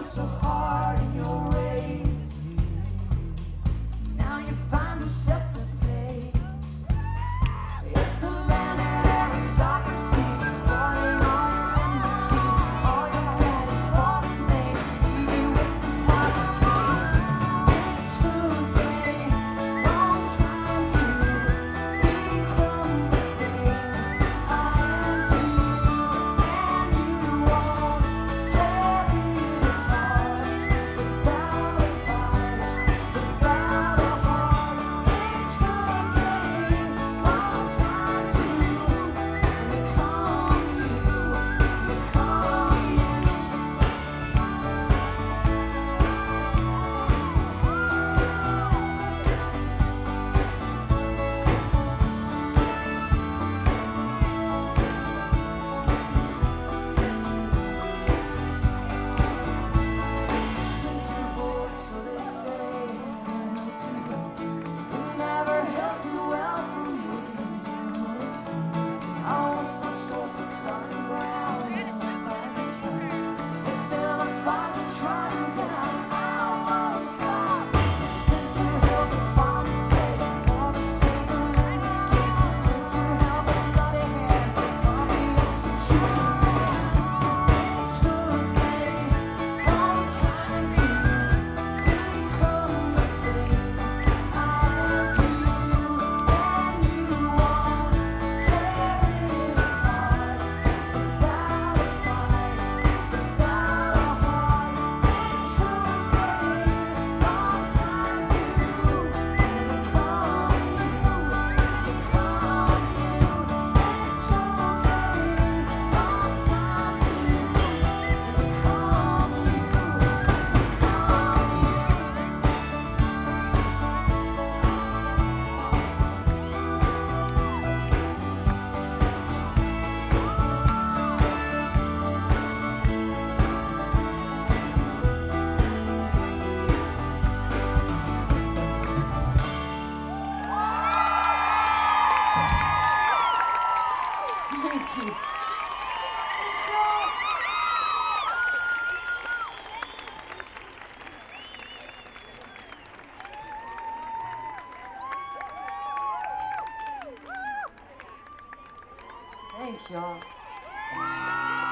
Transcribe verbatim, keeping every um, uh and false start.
so hard in your race. Now you find yourself a place. It's the land of aristocracy, exploiting all your enmity. All your bread is falling names, leaving with the market. It's too late, long time to become the thing I am to you, and you won't tear it apart without a fight, without a heart. It's too late, long time to become you, become you. So they say, you never held too well for me. I won't stop short for solid ground. If vilifies and try them down, I won't stop. Sent to hell the bomb and stay, for the sake of industry. Sent to hell the bloody hand, on the execution bench. Too late, long time to become the thing I am to you, and you won't tear it apart without a fight, without a heart. It's too late, long time to become you, become you. It's too late, long time to Thank you. Thanks, y'all. Thanks, y'all.